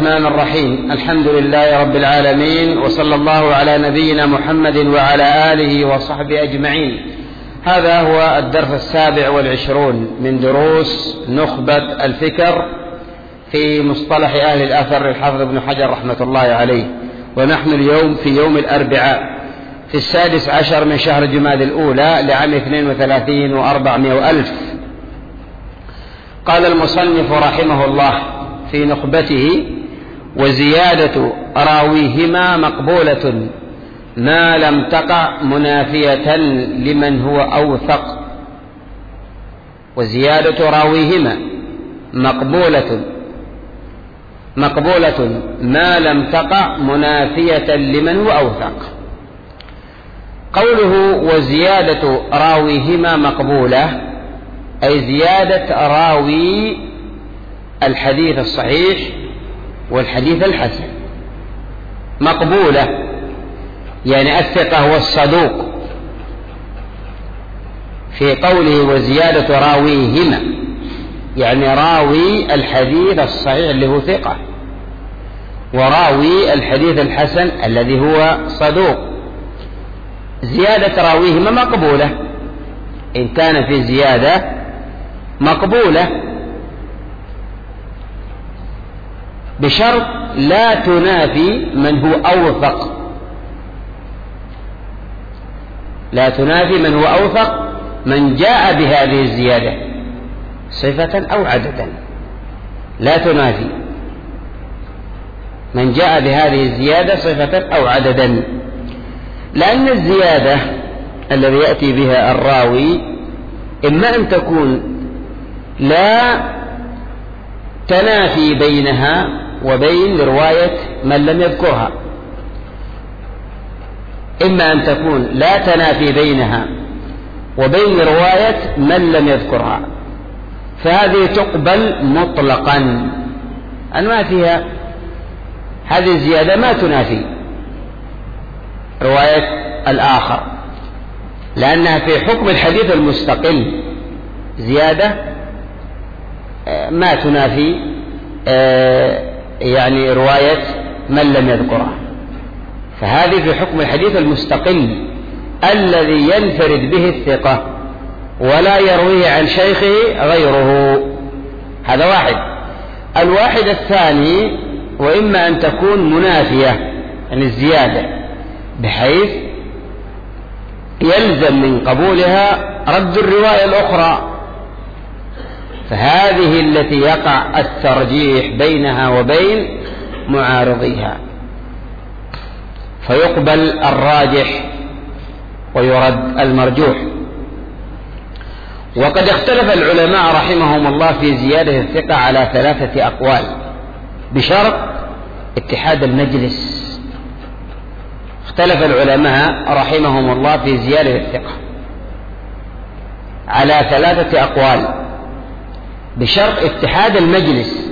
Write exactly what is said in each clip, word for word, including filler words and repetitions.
الرحمن الرحيم. الحمد لله رب العالمين، وصلى الله على نبينا محمد وعلى آله وصحبه أجمعين. هذا هو الدرس السابع والعشرون من دروس نخبة الفكر في مصطلح أهل الأثر للحافظ ابن حجر رحمة الله عليه. ونحن اليوم في يوم الأربعاء في السادس عشر من شهر جماد الأولى لعام اثنين وثلاثين وأربعمائة وألف. قال المصنف رحمه الله في نخبته: وزيادة راويهما مقبولة ما لم تقع منافية لمن هو أوثق. وزيادة راويهما مقبولة مقبولة ما لم تقع منافية لمن هو أوثق. قوله وزيادة راويهما مقبولة أي زيادة راوي الحديث الصحيح والحديث الحسن مقبولة، يعني الثقة والصدوق. في قوله وزيادة راويهما يعني راوي الحديث الصحيح اللي هو ثقة، وراوي الحديث الحسن الذي هو صدوق. زيادة راويهما مقبولة إن كان في زيادة مقبولة، بشرط لا تنافي من هو أوثق، لا تنافي من هو أوثق من جاء بهذه الزيادة صفة أو عددا. لا تنافي من جاء بهذه الزيادة صفة أو عددا، لأن الزيادة الذي يأتي بها الراوي إما أن تكون لا تنافي بينها وبين رواية من لم يذكرها، إما أن تكون لا تنافي بينها وبين رواية من لم يذكرها، فهذه تقبل مطلقا. أن ما فيها هذه الزيادة ما تنافي رواية الآخر، لأنها في حكم الحديث المستقل زيادة ما تنافي يعني رواية من لم يذكرها، فهذه في حكم الحديث المستقل الذي ينفرد به الثقة ولا يرويه عن شيخه غيره. هذا واحد. الواحد الثاني وإما أن تكون منافية عن الزيادة بحيث يلزم من قبولها رد الرواية الأخرى، فهذه التي يقع الترجيح بينها وبين معارضيها، فيقبل الراجح ويرد المرجوح. وقد اختلف العلماء رحمهم الله في زيادة الثقة على ثلاثة أقوال بشرط اتحاد المجلس. اختلف العلماء رحمهم الله في زيادة الثقة على ثلاثة أقوال بشرط اتحاد المجلس،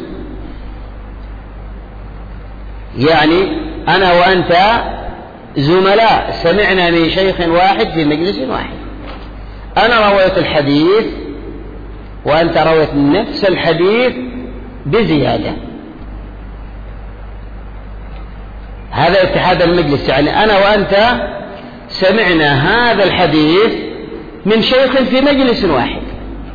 يعني أنا وأنت زملاء سمعنا من شيخ واحد في مجلس واحد، أنا رويت الحديث وأنت رويت نفس الحديث بزيادة، هذا اتحاد المجلس، يعني أنا وأنت سمعنا هذا الحديث من شيخ في مجلس واحد.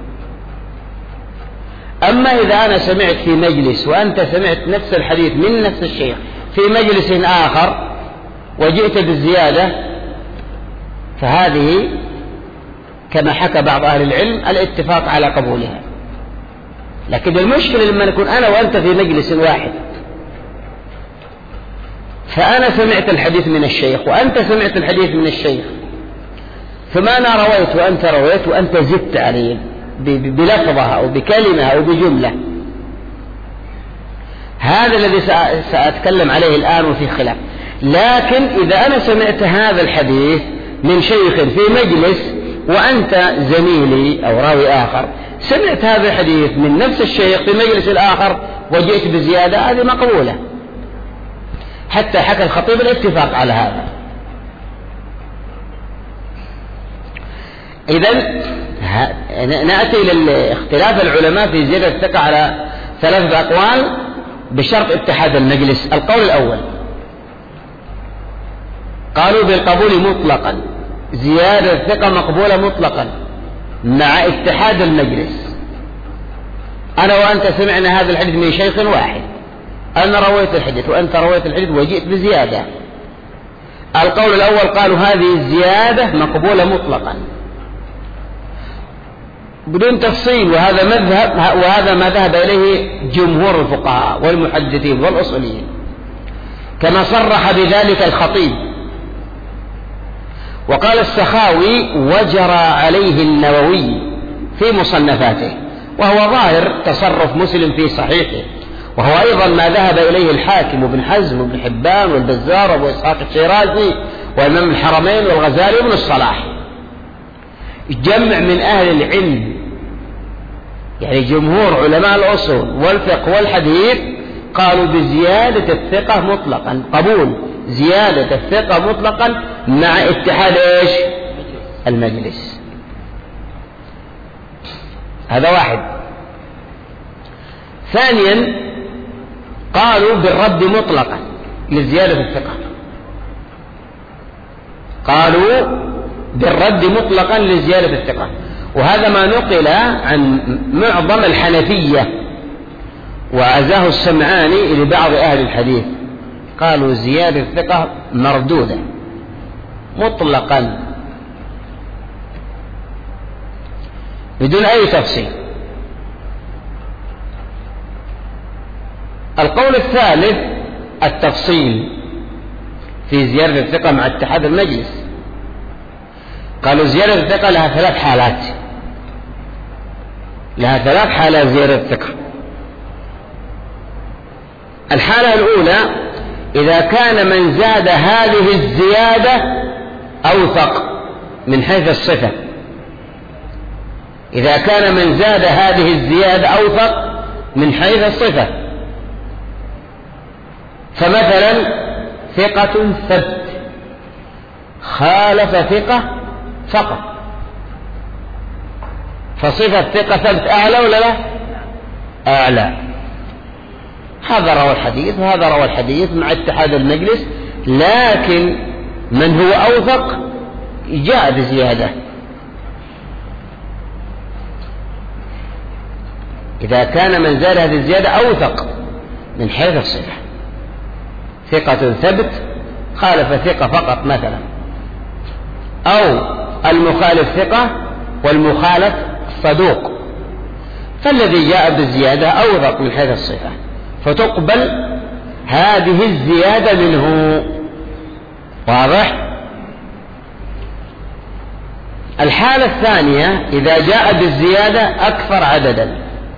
أما إذا أنا سمعت في مجلس وأنت سمعت نفس الحديث من نفس الشيخ في مجلس آخر وجئت بالزيادة، فهذه كما حكى بعض أهل العلم الاتفاق على قبولها. لكن المشكلة لما نكون أنا وأنت في مجلس واحد، فأنا سمعت الحديث من الشيخ وأنت سمعت الحديث من الشيخ، ثم أنا رويت وأنت رويت وأنت زدت عليه بلفظها أو بكلمة أو بجملة، هذا الذي سأتكلم عليه الآن وفي خلاف. لكن إذا أنا سمعت هذا الحديث من شيخ في مجلس وأنت زميلي أو راوي آخر سمعت هذا الحديث من نفس الشيخ في مجلس الآخر وجئت بزيادة، هذه مقبولة، حتى حكى الخطيب الاتفاق على هذا. إذن نأتي لاختلاف العلماء في زيادة الثقة على ثلاثة أقوال بشرط اتحاد المجلس. القول الأول قالوا بالقبول مطلقا، زيادة الثقة مقبولة مطلقا مع اتحاد المجلس. أنا وأنت سمعنا هذا الحديث من شيخ واحد، أنا رويت الحديث وأنت رويت الحديث وجئت بزيادة. القول الأول قالوا هذه الزيادة مقبولة مطلقا بدون تفصيل، وهذا مذهب وهذا ما ذهب إليه جمهور الفقهاء والمحدثين والأصوليين، كما صرح بذلك الخطيب. وقال السخاوي وجرى عليه النووي في مصنفاته، وهو ظاهر تصرف مسلم في صحيحه، وهو أيضا ما ذهب إليه الحاكم وابن حزم وابن حبان والبزار وابو إسحاق الشيرازي وإمام الحرمين والغزالي وابن الصلاح. جمع من أهل العلم، يعني جمهور علماء الأصول والفقه والحديث، قالوا بزيادة الثقة مطلقا، قبول زيادة الثقة مطلقا مع اتحاد ايش؟ المجلس. هذا واحد. ثانيا قالوا بالرد مطلقا لزيادة الثقة، قالوا بالرد مطلقا لزيادة الثقة، وهذا ما نقل عن معظم الحنفية وعزاه السمعاني لبعض أهل الحديث، قالوا زيادة الثقة مردودة مطلقا بدون أي تفصيل. القول الثالث التفصيل في زيادة الثقة مع اتحاد المجلس. قالوا زيادة الثقة لها ثلاث حالات، لها ثلاث حالات زيادة الثقة. الحالة الأولى إذا كان من زاد هذه الزيادة أوثق من حيث الصفة، إذا كان من زاد هذه الزيادة أوثق من حيث الصفة. فمثلا ثقة ثبت خالف ثقة فقط، فصفة ثقة ثبت أعلى ولا لا؟ أعلى. هذا روى الحديث وهذا روى الحديث مع اتحاد المجلس، لكن من هو أوثق جاء بزيادة. إذا كان من زاد هذه الزيادة أوثق من حيث الصفة، ثقة ثبت خالف ثقة فقط مثلا، أو المخالف ثقة والمخالف صدوق، فالذي جاء بالزيادة أوثق من حيث الصفة، فتقبل هذه الزيادة منه. واضح؟ الحالة الثانية إذا جاء بالزيادة أكثر عددا،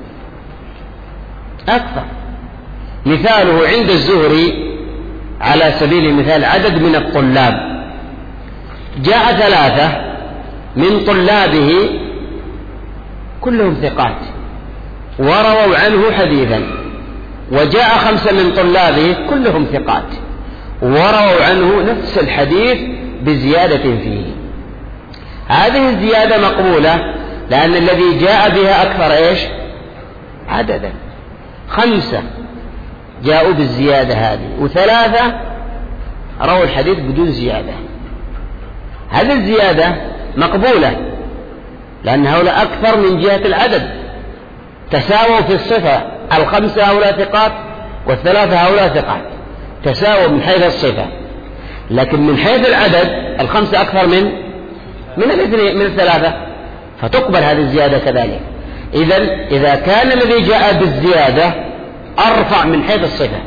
أكثر، مثاله عند الزهري على سبيل المثال عدد من الطلاب، جاء ثلاثة من طلابه كلهم ثقات ورووا عنه حديثا، وجاء خمسة من طلابه كلهم ثقات ورووا عنه نفس الحديث بزيادة فيه. هذه الزيادة مقبولة لأن الذي جاء بها أكثر إيش؟ عددا. خمسة جاءوا بالزيادة هذه وثلاثة رووا الحديث بدون زيادة، هذه الزيادة مقبولة لأن هؤلاء أكثر من جهة العدد، تساووا في الصفة، الخمسة هؤلاء ثقات والثلاثة هؤلاء ثقات، تساووا من حيث الصفة، لكن من حيث العدد الخمسة أكثر من من الاثنين من الثلاثة، فتقبل هذه الزيادة كذلك. إذن إذا كان الذي جاء بالزيادة أرفع من حيث الصفة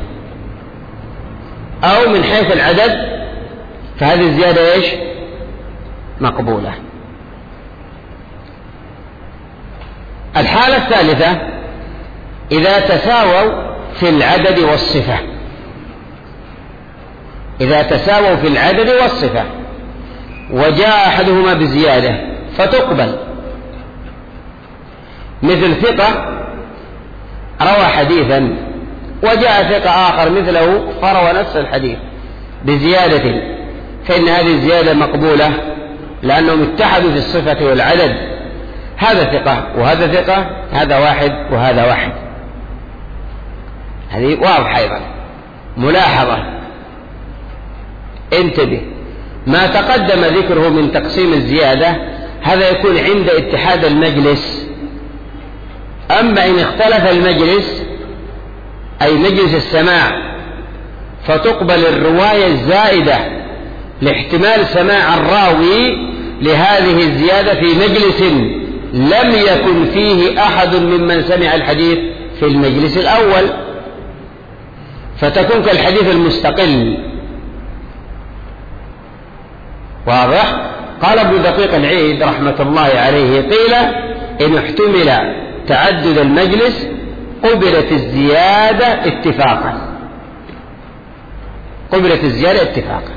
أو من حيث العدد فهذه الزيادة إيش؟ مقبولة. الحالة الثالثة إذا تساووا في العدد والصفة، إذا تساووا في العدد والصفة وجاء أحدهما بزيادة فتقبل، مثل ثقة روى حديثا وجاء ثقة آخر مثله فروى نفس الحديث بزيادة، فإن هذه الزيادة مقبولة لأنهم اتحدوا في الصفة والعدد، هذا ثقة وهذا ثقة، هذا واحد وهذا واحد. هذه واضحة أيضا. ملاحظة، انتبه، ما تقدم ذكره من تقسيم الزيادة هذا يكون عند اتحاد المجلس. أما إن اختلف المجلس أي مجلس السماع فتقبل الرواية الزائدة لاحتمال سماع الراوي لهذه الزيادة في مجلس لم يكن فيه أحد ممن سمع الحديث في المجلس الأول، فتكون كالحديث المستقل. واضح؟ قال ابن دقيق العيد رحمة الله عليه: قيل إن احتمل تعدد المجلس قبلت الزيادة اتفاقا، قبلت الزيادة اتفاقا.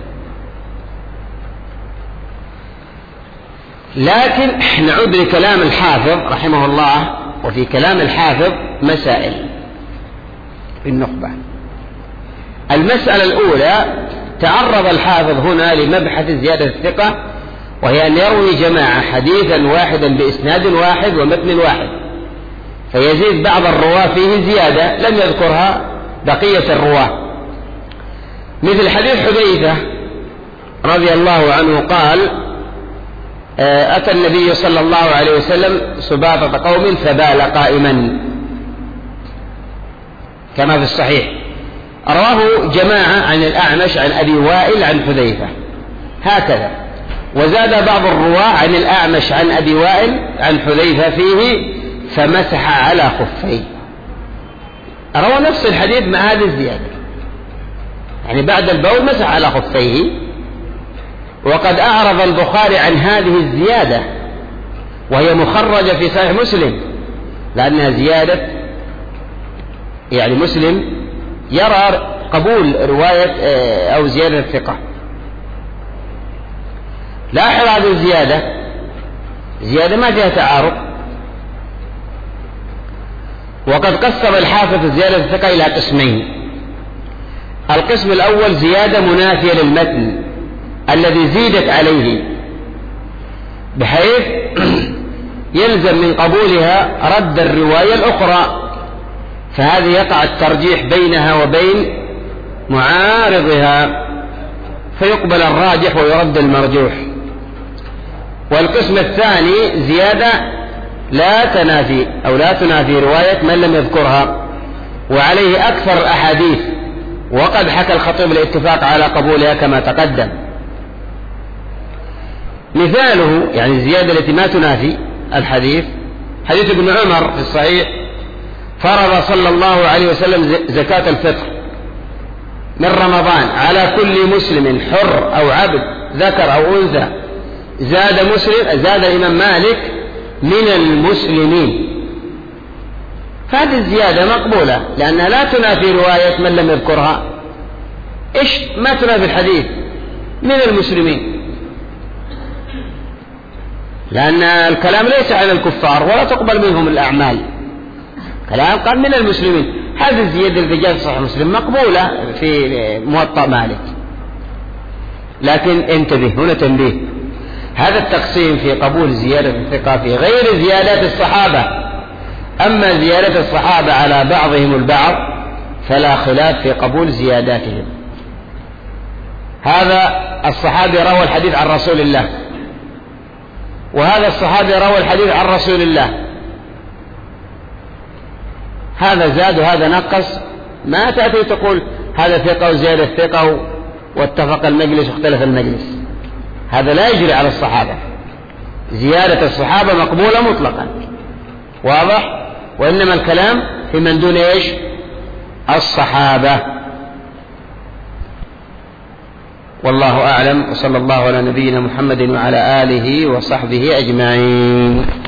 لكن نعود لكلام الحافظ رحمه الله، وفي كلام الحافظ مسائل في النخبة. المسألة الأولى، تعرض الحافظ هنا لمبحث زيادة الثقة، وهي أن يروي جماعة حديثا واحدا بإسناد واحد ومتن واحد، فيزيد بعض الرواة فيه زيادة لم يذكرها بقية الرواة، مثل حديث حذيفة رضي الله عنه قال: أتى النبي صلى الله عليه وسلم سباطة قوم فبال قائما، كما في الصحيح. رواه جماعة عن الأعمش عن أبي وائل عن حذيفة هكذا، وزاد بعض الرواة عن الأعمش عن أبي وائل عن حذيفة فيه فمسح على خفيه. روى نفس الحديث مع هذه الزيادة، يعني بعد البول مسح على خفيه. وقد أعرض البخاري عن هذه الزيادة وهي مخرجة في صحيح مسلم، لأنها زيادة يعني مسلم يرى قبول رواية أو زيادة الثقة. لاحظ هذه الزيادة، زيادة ما فيها تعارض. وقد قسم الحافظ زيادة الثقة إلى قسمين: القسم الأول زيادة منافية للمتن الذي زيدت عليه، بحيث يلزم من قبولها رد الرواية الأخرى، فهذه يقع الترجيح بينها وبين معارضها، فيقبل الراجح ويرد المرجوح. والقسم الثاني زيادة لا تنافي أو لا تنافي رواية من لم يذكرها، وعليه أكثر الأحاديث، وقد حكى الخطيب الاتفاق على قبولها كما تقدم. مثاله يعني الزيادة التي ما تنافي الحديث، حديث ابن عمر في الصحيح: فرض صلى الله عليه وسلم زكاة الفطر من رمضان على كل مسلم حر أو عبد ذكر أو أنثى. زاد مسلم زاد الإمام مالك من المسلمين، فهذه الزيادة مقبولة لأنها لا تنافي رواية من لم يذكرها. إيش ما تنافي الحديث؟ من المسلمين، لأن الكلام ليس عن الكفار ولا تقبل منهم الأعمال، كلام قال من المسلمين. هذه الزيادة التي جاءت في صحيح مسلم مقبولة في موطأ مالك. لكن انتبه، هنا تنبيه: هذا التقسيم في قبول زيادة الثقة في غير زيادات الصحابة. أما زيادة الصحابة على بعضهم البعض فلا خلاف في قبول زياداتهم. هذا الصحابي روى الحديث عن رسول الله، وهذا الصحابي روى الحديث عن رسول الله، هذا زاد وهذا نقص. ما تأتي تقول هذا ثقة وزيادة ثقة واتفق المجلس واختلف المجلس، هذا لا يجري على الصحابة. زيادة الصحابة مقبولة مطلقا، واضح؟ وإنما الكلام في من دون إيش؟ الصحابة. والله أعلم، وصلى الله على نبينا محمد وعلى آله وصحبه أجمعين.